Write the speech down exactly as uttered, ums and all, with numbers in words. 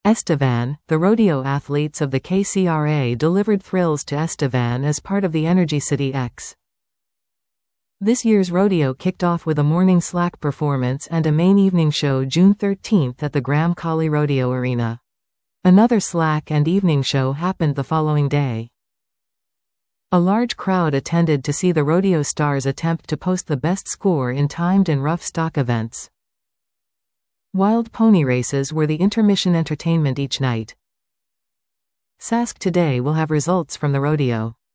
Estevan, the rodeo athletes of the K C R A delivered thrills to Estevan as part of the Energy City X. This year's rodeo kicked off with a morning slack performance and a main evening show June thirteenth at the Graham Colley Rodeo Arena. Another slack and evening show happened the following day. A large crowd attended to see the rodeo stars attempt to post the best score in timed and rough stock events. Wild pony races were the intermission entertainment each night. Sask Today will have results from the rodeo.